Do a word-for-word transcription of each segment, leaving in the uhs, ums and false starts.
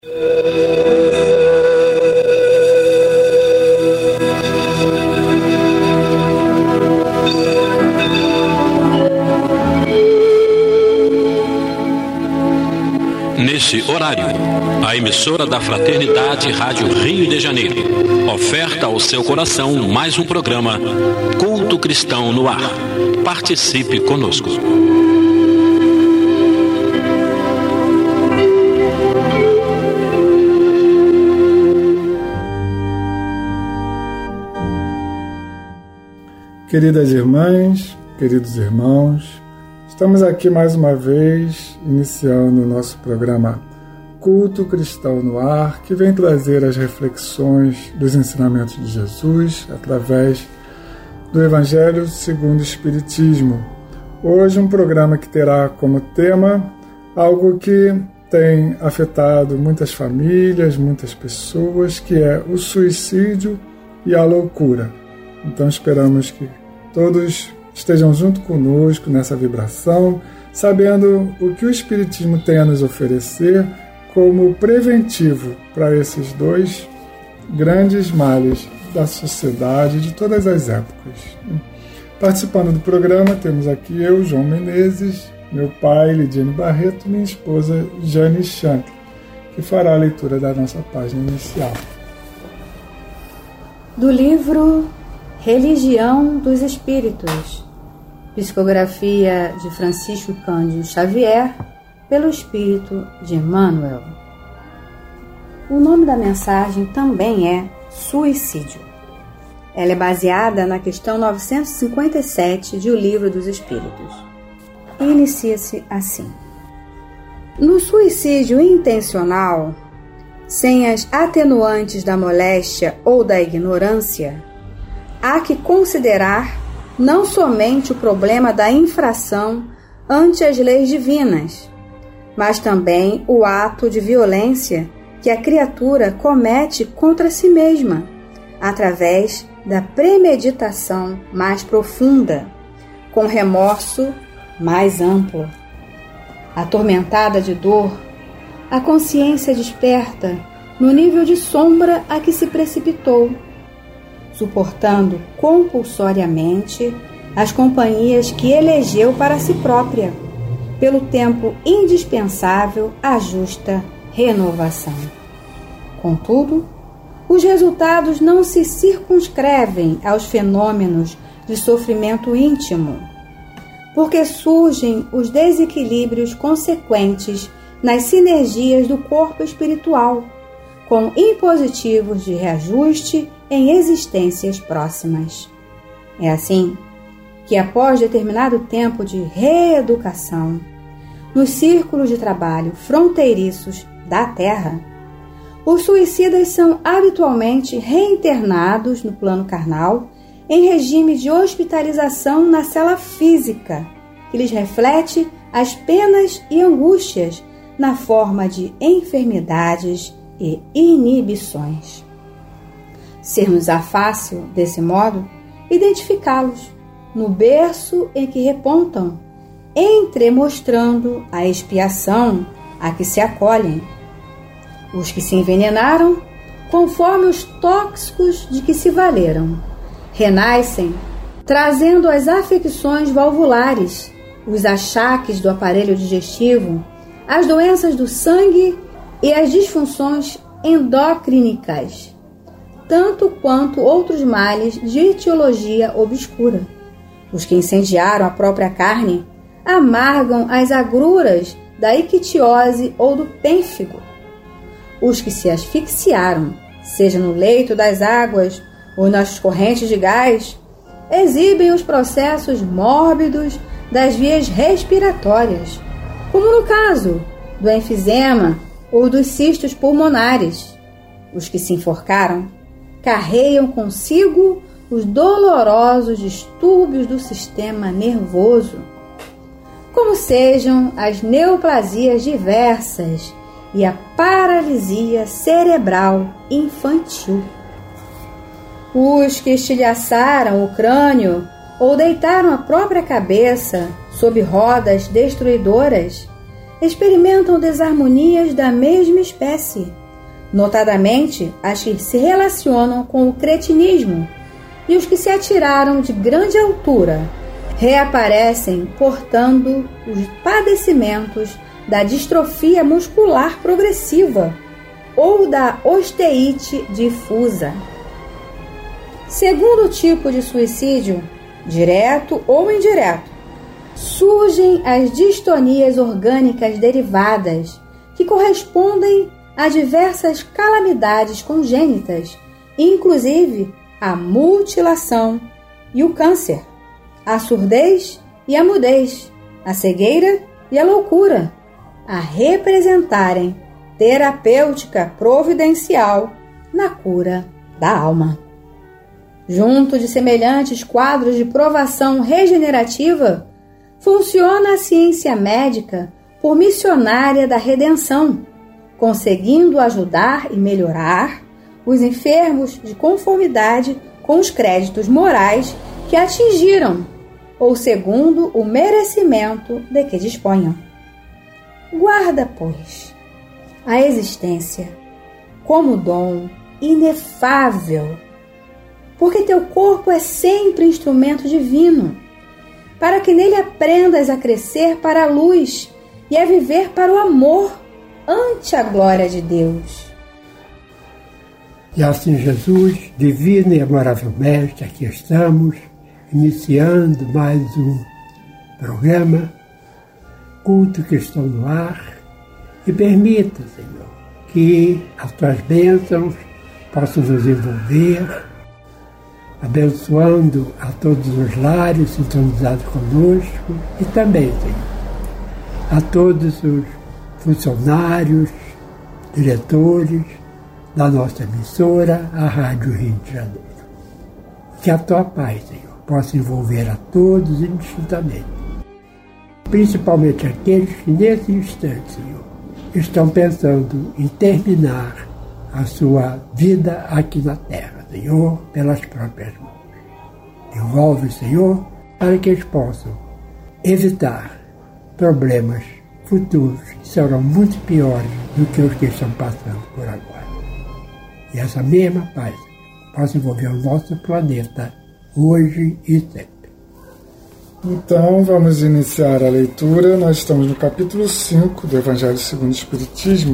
Nesse horário, a emissora da Fraternidade Rádio Rio de Janeiro oferta ao seu coração mais um programa Culto Cristão no Ar. Participe conosco. Queridas irmãs, queridos irmãos, estamos aqui mais uma vez iniciando o nosso programa Culto Cristão no Ar, que vem trazer as reflexões dos ensinamentos de Jesus através do Evangelho segundo o Espiritismo. Hoje um programa que terá como tema algo que tem afetado muitas famílias, muitas pessoas, que é o suicídio e a loucura. Então esperamos que todos estejam junto conosco nessa vibração, sabendo o que o Espiritismo tem a nos oferecer como preventivo para esses dois grandes males da sociedade de todas as épocas. Participando do programa temos aqui eu, João Menezes, meu pai, Lidiane Barreto, minha esposa, Jane Shank, que fará a leitura da nossa página inicial. Do livro Religião dos Espíritos, psicografia de Francisco Cândido Xavier, pelo Espírito de Emmanuel. O nome da mensagem também é Suicídio. Ela é baseada na questão novecentos e cinquenta e sete de O Livro dos Espíritos. E inicia-se assim. No suicídio intencional, sem as atenuantes da moléstia ou da ignorância, há que considerar não somente o problema da infração ante as leis divinas, mas também o ato de violência que a criatura comete contra si mesma, através da premeditação mais profunda, com remorso mais amplo. Atormentada de dor, a consciência desperta no nível de sombra a que se precipitou, suportando compulsoriamente as companhias que elegeu para si própria, pelo tempo indispensável à justa renovação. Contudo, os resultados não se circunscrevem aos fenômenos de sofrimento íntimo, porque surgem os desequilíbrios consequentes nas sinergias do corpo espiritual, com impositivos de reajuste em existências próximas. É assim que, após determinado tempo de reeducação, nos círculos de trabalho fronteiriços da Terra, os suicidas são habitualmente reinternados no plano carnal em regime de hospitalização na cela física, que lhes reflete as penas e angústias na forma de enfermidades e inibições. Ser-nos-á fácil, desse modo, identificá-los no berço em que repontam, entremostrando a expiação a que se acolhem. Os que se envenenaram, conforme os tóxicos de que se valeram, renascem, trazendo as afecções valvulares, os achaques do aparelho digestivo, as doenças do sangue e as disfunções endocrínicas, tanto quanto outros males de etiologia obscura. Os que incendiaram a própria carne amargam as agruras da ictiose ou do pênfigo. Os que se asfixiaram, seja no leito das águas ou nas correntes de gás, exibem os processos mórbidos das vias respiratórias, como no caso do enfisema ou dos cistos pulmonares. Os que se enforcaram carregam consigo os dolorosos distúrbios do sistema nervoso, como sejam as neoplasias diversas e a paralisia cerebral infantil. Os que estilhaçaram o crânio ou deitaram a própria cabeça sob rodas destruidoras experimentam desarmonias da mesma espécie, notadamente as que se relacionam com o cretinismo, e os que se atiraram de grande altura reaparecem portando os padecimentos da distrofia muscular progressiva ou da osteite difusa. Segundo tipo de suicídio, direto ou indireto, surgem as distonias orgânicas derivadas, que correspondem a diversas calamidades congênitas, inclusive a mutilação e o câncer, a surdez e a mudez, a cegueira e a loucura, a representarem terapêutica providencial na cura da alma. Junto de semelhantes quadros de provação regenerativa, funciona a ciência médica por missionária da redenção, conseguindo ajudar e melhorar os enfermos de conformidade com os créditos morais que atingiram, ou segundo o merecimento de que disponham. Guarda, pois, a existência como dom inefável, porque teu corpo é sempre instrumento divino, para que nele aprendas a crescer para a luz e a viver para o amor ante a glória de Deus. E assim, Jesus, divino e amável Mestre, aqui estamos, iniciando mais um programa, Culto Cristão no Ar, e permita, Senhor, que as tuas bênçãos possam nos envolver, abençoando a todos os lares sintonizados conosco e também, Senhor, a todos os funcionários, diretores da nossa emissora, a Rádio Rio de Janeiro. Que a tua paz, Senhor, possa envolver a todos indistintamente, principalmente aqueles que nesse instante, Senhor, estão pensando em terminar a sua vida aqui na Terra, Senhor, pelas próprias mãos. Envolve, Senhor, para que eles possam evitar problemas futuros que serão muito piores do que os que estão passando por agora. E essa mesma paz possa envolver o nosso planeta hoje e sempre. Então, vamos iniciar a leitura. Nós estamos no capítulo cinco do Evangelho segundo o Espiritismo.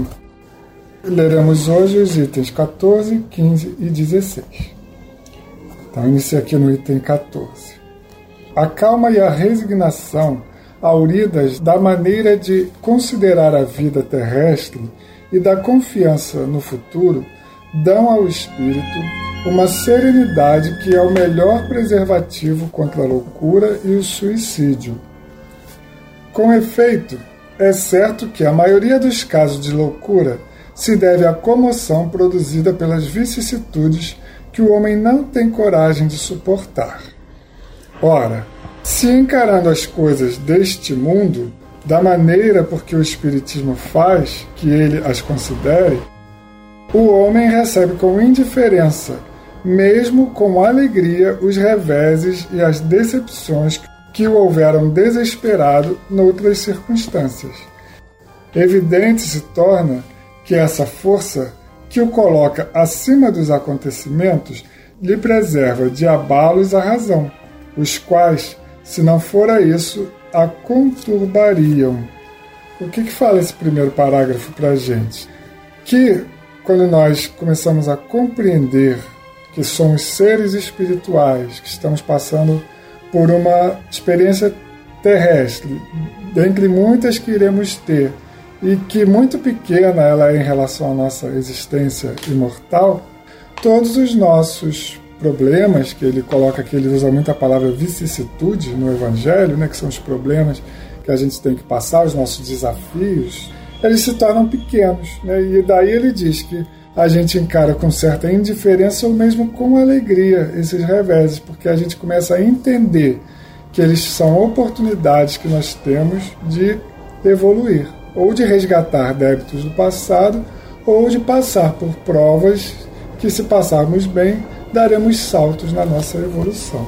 Leremos hoje os itens catorze, quinze e dezesseis. Então, inicio aqui no item catorze. A calma e a resignação, auridas da maneira de considerar a vida terrestre e da confiança no futuro, dão ao espírito uma serenidade que é o melhor preservativo contra a loucura e o suicídio. Com efeito, é certo que a maioria dos casos de loucura se deve à comoção produzida pelas vicissitudes que o homem não tem coragem de suportar. Ora, se encarando as coisas deste mundo, da maneira por que o Espiritismo faz que ele as considere, o homem recebe com indiferença, mesmo com alegria, os reveses e as decepções que o houveram desesperado noutras circunstâncias. Evidente se torna que essa força que o coloca acima dos acontecimentos lhe preserva de abalos a razão, os quais, se não fora isso, a conturbariam. O que, que fala esse primeiro parágrafo para a gente? Que, quando nós começamos a compreender que somos seres espirituais, que estamos passando por uma experiência terrestre, dentre muitas que iremos ter, e que muito pequena ela é em relação à nossa existência imortal, todos os nossos problemas, que ele coloca aqui, ele usa muito a palavra vicissitude no Evangelho, né, que são os problemas que a gente tem que passar, os nossos desafios, eles se tornam pequenos, né, e daí ele diz que a gente encara com certa indiferença ou mesmo com alegria esses reveses, porque a gente começa a entender que eles são oportunidades que nós temos de evoluir, ou de resgatar débitos do passado, ou de passar por provas que, se passarmos bem, daremos saltos na nossa evolução.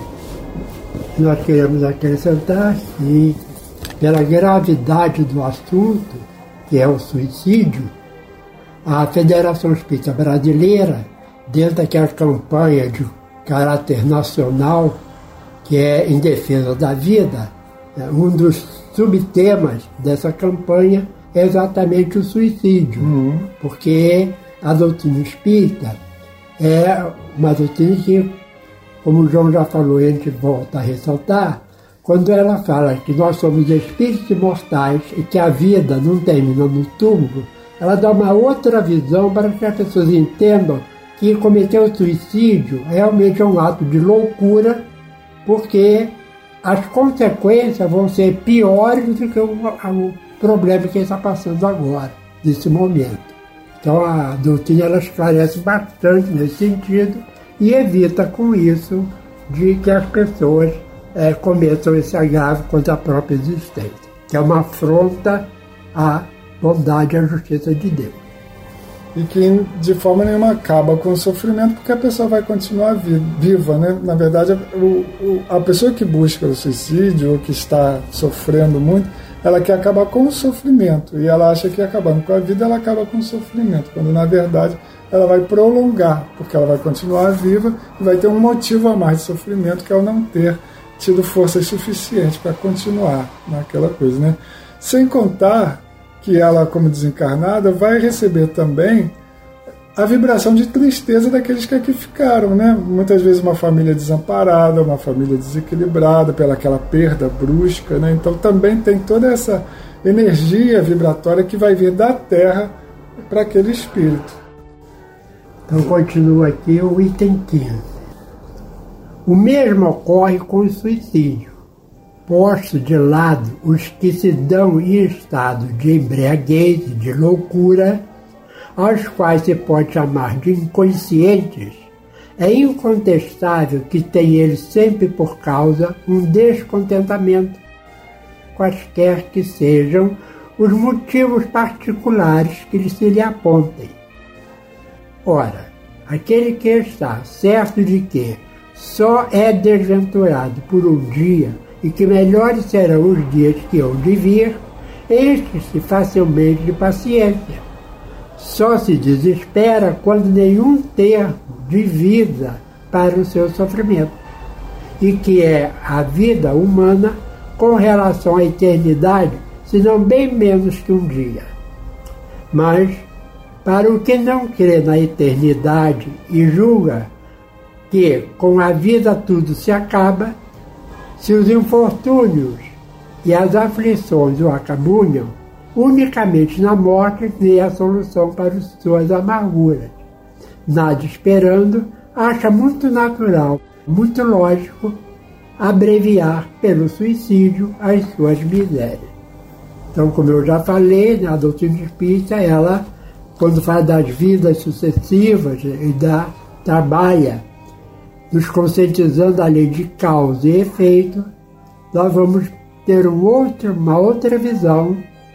Nós queremos acrescentar que, pela gravidade do assunto, que é o suicídio, a Federação Espírita Brasileira, dentro daquela campanha de caráter nacional, que é em defesa da vida, um dos subtemas dessa campanha é exatamente o suicídio, uhum. porque a doutrina espírita é uma doutrina que, como o João já falou, e a gente volta a ressaltar, quando ela fala que nós somos espíritos imortais e que a vida não termina no túmulo, ela dá uma outra visão para que as pessoas entendam que cometer o suicídio realmente é um ato de loucura, porque as consequências vão ser piores do que o, o problema que ele está passando agora, nesse momento. Então a doutrina ela esclarece bastante nesse sentido e evita com isso de que as pessoas é, cometam esse agravo contra a própria existência, que é uma afronta à bondade e à justiça de Deus. E que de forma nenhuma acaba com o sofrimento, porque a pessoa vai continuar viva, né? Na verdade, o, o, a pessoa que busca o suicídio, ou que está sofrendo muito, ela quer acabar com o sofrimento, e ela acha que acabando com a vida, ela acaba com o sofrimento, quando na verdade ela vai prolongar, porque ela vai continuar viva e vai ter um motivo a mais de sofrimento, que é o não ter tido forças suficientes para continuar naquela coisa, né? Sem contar que ela, como desencarnada, vai receber também a vibração de tristeza daqueles que aqui ficaram, né? Muitas vezes uma família desamparada, uma família desequilibrada pela aquela perda brusca, né? Então também tem toda essa energia vibratória que vai vir da Terra para aquele espírito. Então continua aqui o item quinze. O mesmo ocorre com o suicídio. Posto de lado os que se dão em estado de embriaguez, de loucura, aos quais se pode chamar de inconscientes, é incontestável que tem eles sempre por causa um descontentamento, quaisquer que sejam os motivos particulares que lhe se lhe apontem. Ora, aquele que está certo de que só é desventurado por um dia e que melhores serão os dias que hão de vir, enche-se facilmente de paciência. Só se desespera quando nenhum termo de vida para o seu sofrimento, e que é a vida humana com relação à eternidade, senão bem menos que um dia. Mas, para o que não crê na eternidade e julga que com a vida tudo se acaba, se os infortúnios e as aflições o acabunham, unicamente na morte vê a solução para as suas amarguras. Nada esperando, acha muito natural, muito lógico, abreviar pelo suicídio as suas misérias. Então, como eu já falei, né, a doutrina espírita, ela, quando fala das vidas sucessivas e da, trabalha nos conscientizando da lei de causa e efeito, nós vamos ter um outro, uma outra visão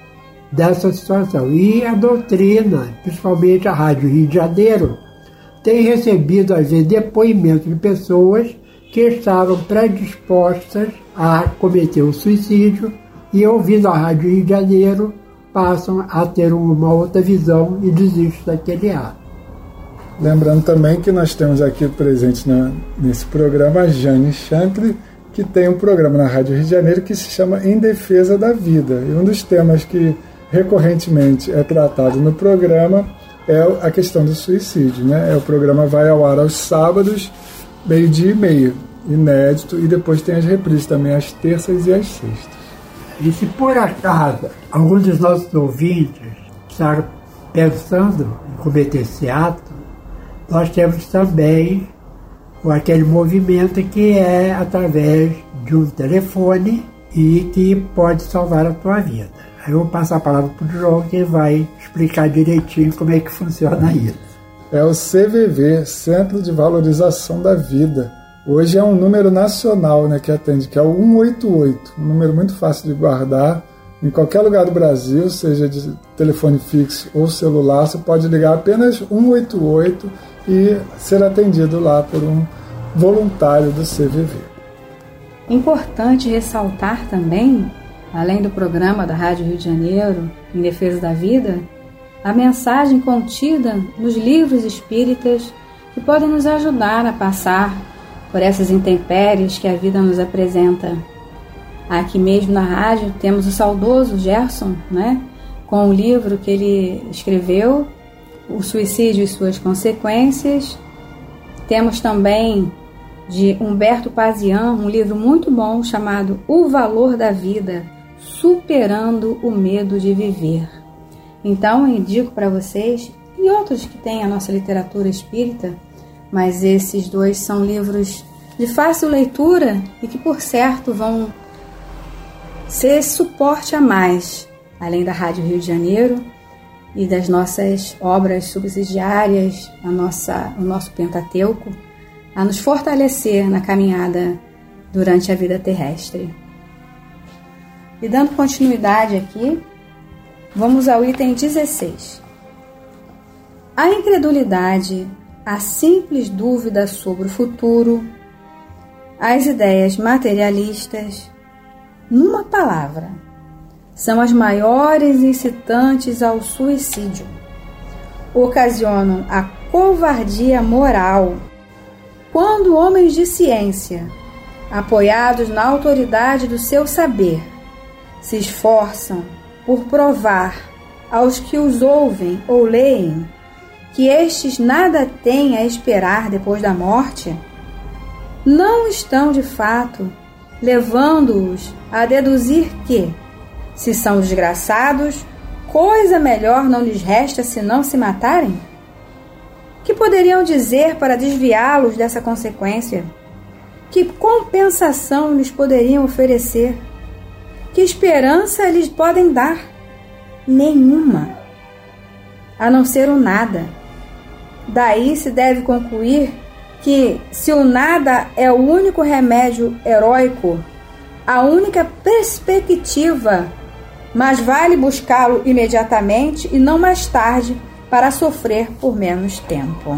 dessa situação. E a doutrina, principalmente a Rádio Rio de Janeiro, tem recebido, às vezes, depoimentos de pessoas que estavam predispostas a cometer o suicídio e, ouvindo a Rádio Rio de Janeiro, passam a ter uma outra visão e desistem daquele ato. Lembrando também que nós temos aqui presente na, nesse programa a Jane Chantre, que tem um programa na Rádio Rio de Janeiro que se chama Em Defesa da Vida. E um dos temas que recorrentemente é tratado no programa é a questão do suicídio, né? É, o programa vai ao ar aos sábados, meio-dia e meio, inédito, e depois tem as reprises também às terças e às sextas. E se por acaso algum dos nossos ouvintes estar pensando em cometer esse ato, nós temos também aquele movimento que é através de um telefone e que pode salvar a tua vida. Aí eu vou passar a palavra para o João, que vai explicar direitinho como é que funciona isso. É o C V V, Centro de Valorização da Vida. Hoje é um número nacional, né, que atende, que é o um oito oito, um número muito fácil de guardar. Em qualquer lugar do Brasil, seja de telefone fixo ou celular, você pode ligar apenas um oito oito e ser atendido lá por um voluntário do C V V. Importante ressaltar também além do programa da Rádio Rio de Janeiro, Em Defesa da Vida, a mensagem contida nos livros espíritas que podem nos ajudar a passar por essas intempéries que a vida nos apresenta. Aqui mesmo na rádio temos o saudoso Gerson, né, com o livro que ele escreveu, O Suicídio e Suas Consequências. Temos também de Humberto Pazian, um livro muito bom chamado O Valor da Vida, Superando o Medo de Viver. Então eu indico para vocês, e outros que têm a nossa literatura espírita, mas esses dois são livros de fácil leitura e que, por certo, vão ser suporte a mais, além da Rádio Rio de Janeiro e das nossas obras subsidiárias, a nossa, o nosso Pentateuco, a nos fortalecer na caminhada durante a vida terrestre. E dando continuidade aqui, vamos ao item dezesseis. A incredulidade, a simples dúvida sobre o futuro, as ideias materialistas, numa palavra, são as maiores incitantes ao suicídio. Ocasionam a covardia moral. Quando homens de ciência, apoiados na autoridade do seu saber, se esforçam por provar aos que os ouvem ou leem que estes nada têm a esperar depois da morte, não estão de fato levando-os a deduzir que, se são desgraçados, coisa melhor não lhes resta senão se matarem? Que poderiam dizer para desviá-los dessa consequência? Que compensação lhes poderiam oferecer? Que esperança lhes podem dar? Nenhuma, a não ser o nada. Daí se deve concluir que, se o nada é o único remédio heróico, a única perspectiva, mas vale buscá-lo imediatamente e não mais tarde para sofrer por menos tempo.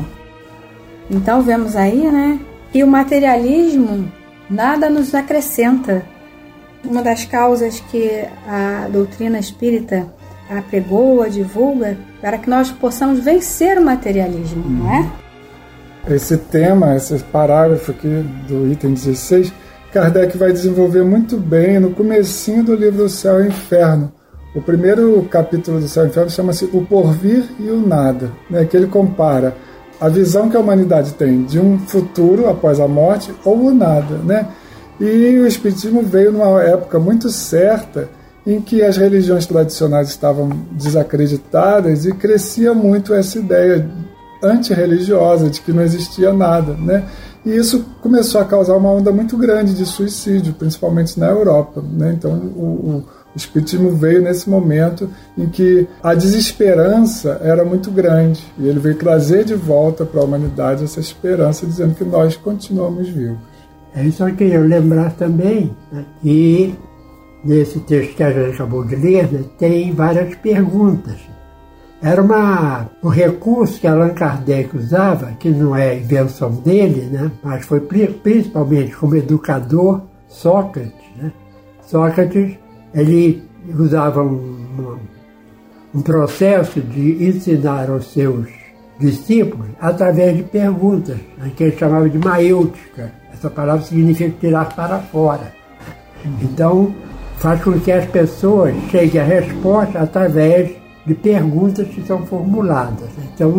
Então vemos aí, né, que o materialismo nada nos acrescenta. Uma das causas que a doutrina espírita apregoa, divulga, para que nós possamos vencer o materialismo, uhum. não é? Esse tema, esse parágrafo aqui do item dezesseis, Kardec vai desenvolver muito bem no comecinho do livro do Céu e Inferno. O primeiro capítulo do Céu e Inferno chama-se O Porvir e o Nada, né, que ele compara a visão que a humanidade tem de um futuro após a morte ou o nada, né? E o Espiritismo veio numa época muito certa em que as religiões tradicionais estavam desacreditadas e crescia muito essa ideia antirreligiosa de que não existia nada, né? E isso começou a causar uma onda muito grande de suicídio, principalmente na Europa, né? Então o, o Espiritismo veio nesse momento em que a desesperança era muito grande e ele veio trazer de volta para a humanidade essa esperança, dizendo que nós continuamos vivos. É só que eu lembrar também, né, que nesse texto que a gente acabou de ler, né, tem várias perguntas. Era uma, um recurso que Allan Kardec usava, que não é invenção dele, né, mas foi principalmente como educador, Sócrates. Né? Sócrates ele usava um, um processo de ensinar aos seus discípulos através de perguntas, né, que ele chamava de maêutica. Essa palavra significa tirar para fora. Então, faz com que as pessoas cheguem à resposta através de perguntas que são formuladas. Então,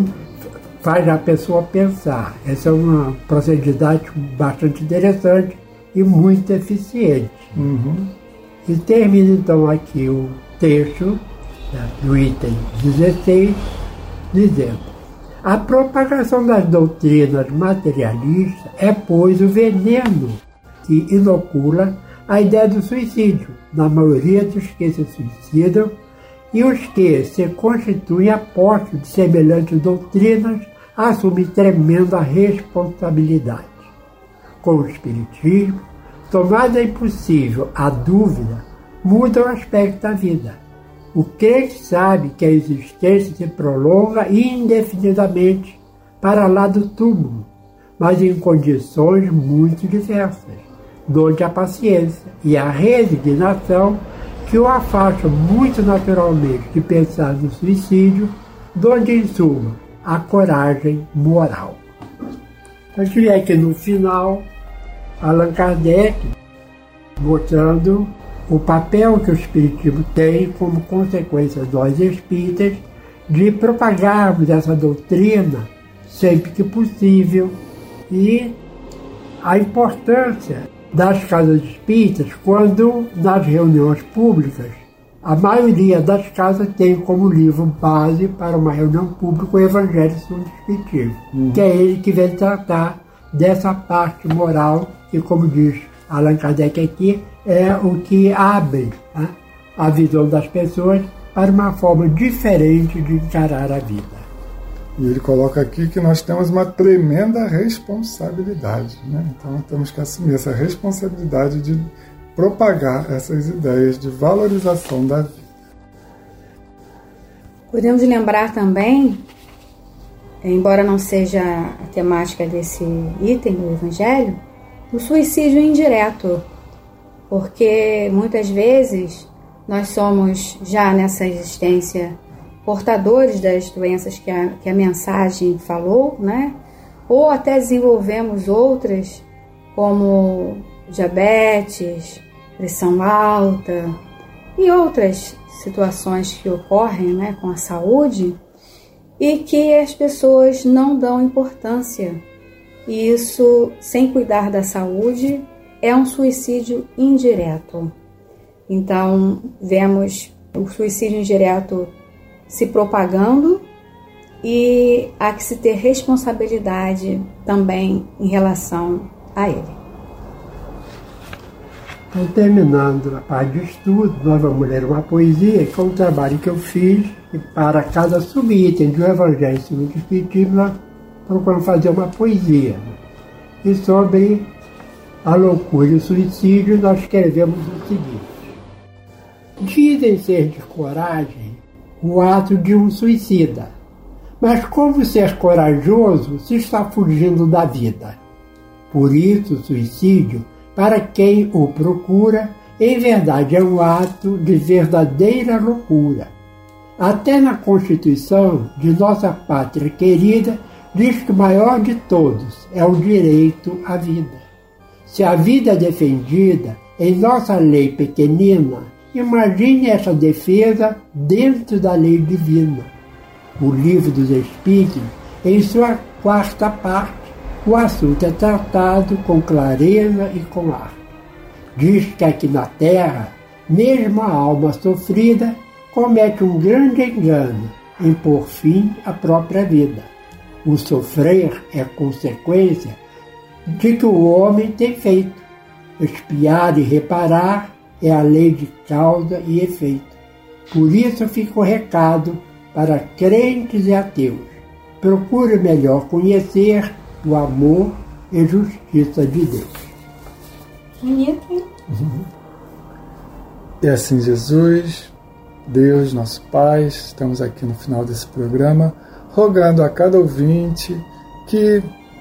faz a pessoa pensar. Essa é uma procedimento bastante interessante e muito eficiente. Uhum. E termina, então, aqui o texto, né, do item dezesseis, dizendo: a propagação das doutrinas materialistas é, pois, o veneno que inocula a ideia do suicídio na maioria dos que se suicidam, e os que se constituem apóstolos de semelhantes doutrinas assumem tremenda responsabilidade. Com o Espiritismo, tomada impossível a dúvida, muda o aspecto da vida. O crente sabe que a existência se prolonga indefinidamente para lá do túmulo, mas em condições muito diversas, onde a paciência e a resignação que o afastam muito naturalmente de pensar no suicídio, donde, em suma, a coragem moral. A gente vê aqui no final Allan Kardec mostrando o papel que o Espiritismo tem como consequência nós espíritas de propagarmos essa doutrina sempre que possível e a importância das casas espíritas quando nas reuniões públicas a maioria das casas tem como livro base para uma reunião pública o Evangelho segundo o Espiritismo, uhum. que é ele que vem tratar dessa parte moral que, como diz Allan Kardec aqui, é o que abre, né, a visão das pessoas para uma forma diferente de encarar a vida. E ele coloca aqui que nós temos uma tremenda responsabilidade, né? Então temos que assumir essa responsabilidade de propagar essas ideias de valorização da vida. Podemos lembrar também, embora não seja a temática desse item do Evangelho, o suicídio indireto, porque muitas vezes nós somos já nessa existência portadores das doenças que a, que a mensagem falou, né? Ou até desenvolvemos outras, como diabetes, pressão alta e outras situações que ocorrem, né, com a saúde e que as pessoas não dão importância. E isso, sem cuidar da saúde, é um suicídio indireto. Então, vemos o suicídio indireto se propagando e há que se ter responsabilidade também em relação a ele. Então, terminando a parte de estudo, nós vamos ler uma poesia, que é um trabalho que eu fiz, e para cada subitem do Evangelho segundo o Espiritismo, nós procuramos fazer uma poesia. E sobre a loucura e o suicídio, nós escrevemos o seguinte: dizem ser de coragem o ato de um suicida, mas como ser corajoso se está fugindo da vida? Por isso, o suicídio, para quem o procura, em verdade é um ato de verdadeira loucura. Até na Constituição de nossa pátria querida, diz que o maior de todos é o direito à vida. Se a vida é defendida em nossa lei pequenina, imagine essa defesa dentro da lei divina. O Livro dos Espíritos, em sua quarta parte, o assunto é tratado com clareza e com arte. Diz que aqui na Terra, mesmo a alma sofrida comete um grande engano em pôr fim à própria vida. O sofrer é consequência de que o homem tem feito. Expiar e reparar é a lei de causa e efeito. Por isso fica o recado para crentes e ateus. Procure melhor conhecer o amor e justiça de Deus. Bonito, hein? Uhum. E assim, Jesus, Deus, nosso Pai, estamos aqui no final desse programa, rogando a cada ouvinte que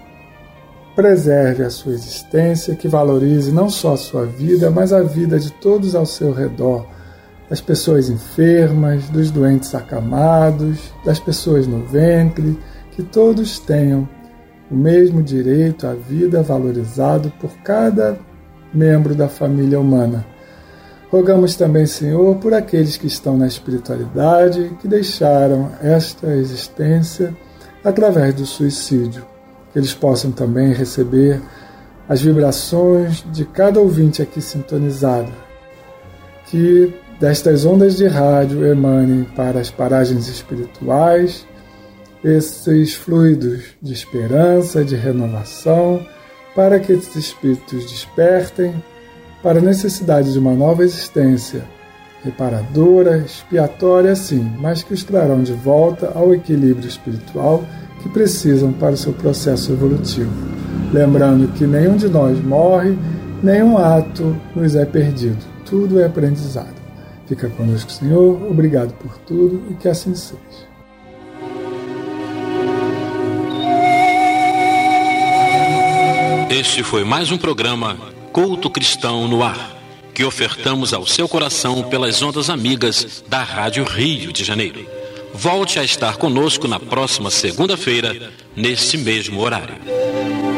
preserve a sua existência, que valorize não só a sua vida, mas a vida de todos ao seu redor, das pessoas enfermas, dos doentes acamados, das pessoas no ventre, que todos tenham o mesmo direito à vida valorizado por cada membro da família humana. Rogamos também, Senhor, por aqueles que estão na espiritualidade, que deixaram esta existência através do suicídio, que eles possam também receber as vibrações de cada ouvinte aqui sintonizado, que destas ondas de rádio emanem para as paragens espirituais esses fluidos de esperança, de renovação, para que esses espíritos despertem para a necessidade de uma nova existência, reparadora, expiatória, sim, mas que os trarão de volta ao equilíbrio espiritual que precisam para o seu processo evolutivo. Lembrando que nenhum de nós morre, nenhum ato nos é perdido, tudo é aprendizado. Fica conosco, Senhor, obrigado por tudo e que assim seja. Este foi mais um programa Culto Cristão no Ar. que ofertamos ao seu coração pelas ondas amigas da Rádio Rio de Janeiro. Volte a estar conosco na próxima segunda-feira, neste mesmo horário.